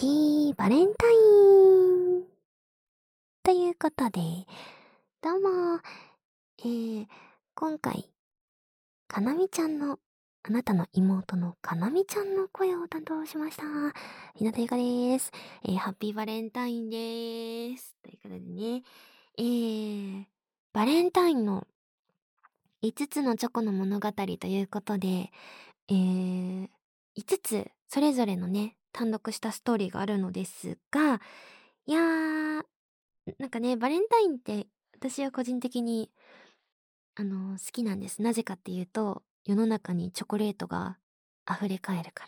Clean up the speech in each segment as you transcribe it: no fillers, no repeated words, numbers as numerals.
ピーバレンタインということで、どうも、今回、かなみちゃんの、あなたの妹のかなみちゃんの声を担当しました。ひなたゆかです。ハッピーバレンタインです。ということでね、バレンタインの5つのチョコの物語ということで、5つそれぞれのね、単独したストーリーがあるのですが、いやー、なんかね、バレンタインって私は個人的に、好きなんです。なぜかっていうと、世の中にチョコレートが溢れかえるから。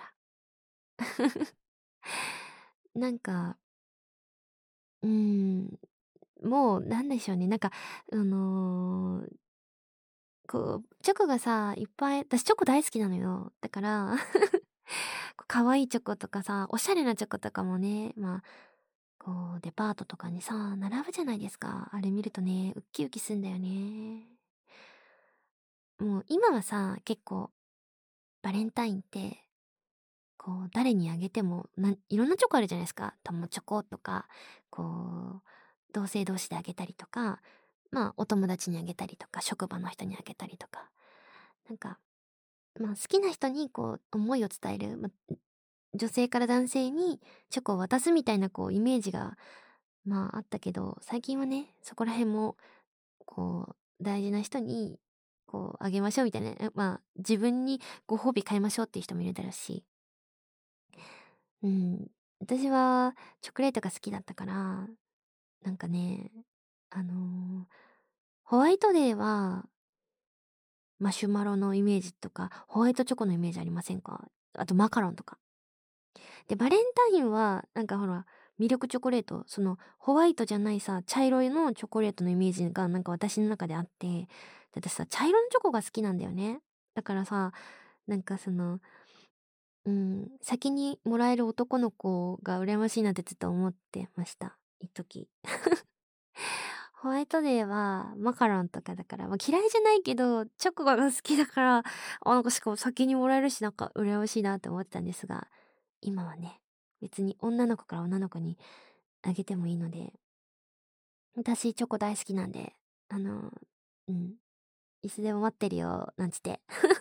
なんか、うーん、もうなんでしょうね、なんか、チョコがさ、いっぱい私チョコ大好きなのよ。だから可愛いチョコとかさ、おしゃれなチョコとかもね、デパートとかにさ、並ぶじゃないですか。あれ見るとね、ウッキウキすんだよね。もう今はさ、結構、バレンタインって、誰にあげても、いろんなチョコあるじゃないですか。友チョコとか、同性同士であげたりとか、お友達にあげたりとか、職場の人にあげたりとか。なんか、好きな人に思いを伝える、女性から男性にチョコを渡すみたいなイメージが、あったけど、最近はね、そこら辺も、大事な人に、あげましょうみたいな、自分にご褒美買いましょうっていう人もいるだろうし、うん、私はチョコレートが好きだったから、なんかね、あのーホワイトデーはマシュマロのイメージとか、ホワイトチョコのイメージありませんか？あとマカロンとか。で、バレンタインは、なんかほら、ミルクチョコレート、その、ホワイトじゃないさ、茶色いのチョコレートのイメージがなんか私の中であって、で私さ、茶色のチョコが好きなんだよね。だからさ、なんか先にもらえる男の子が羨ましいなってずっと思ってました。一時。ホワイトデーはマカロンとかだから、嫌いじゃないけど、チョコが好きだから、なんかしかも先にもらえるし、なんか羨ましいなって思ってたんですが、今はね、別に女の子から女の子にあげてもいいので、私チョコ大好きなんで、あの、うん、いつでも待ってるよ、なんつって。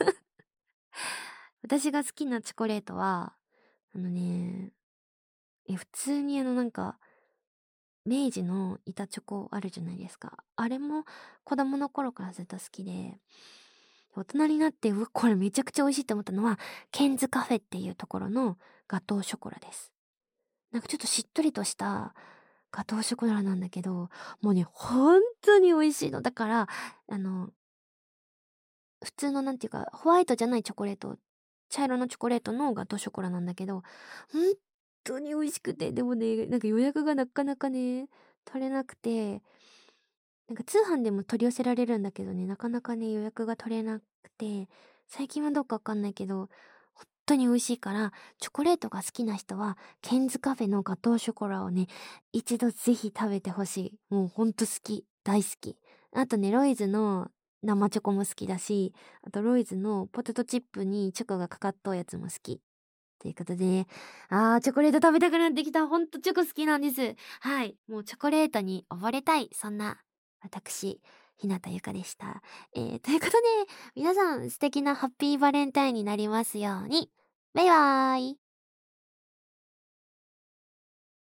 私が好きなチョコレートは、あのね、普通になんか、明治の板チョコあるじゃないですか。あれも子供の頃からずっと好きで、大人になって、これめちゃくちゃ美味しいって思ったのは、ケンズカフェっていうところのガトーショコラです。なんかちょっとしっとりとしたガトーショコラなんだけど、もうね、本当に美味しいの。だから、あの、普通のなんていうか、ホワイトじゃないチョコレート、茶色のチョコレートのガトーショコラなんだけど、本当に美味しくて、でもね、なんか予約がなかなかね、取れなくて、なんか通販でも取り寄せられるんだけどね、なかなかね、予約が取れなくて、最近はどうかわかんないけど、本当に美味しいから、チョコレートが好きな人は、ケンズカフェのガトーショコラをね、一度ぜひ食べてほしい。もうほんと好き。大好き。あとね、ロイズの生チョコも好きだし、あとロイズのポテトチップにチョコがかかっとうやつも好き。ということでね、チョコレート食べたくなってきた。ほんとチョコ好きなんです。はい。もうチョコレートに溺れたい。そんな、私、ひなたゆかでした。ということで、皆さん素敵なハッピーバレンタインになりますように。バイバーイ。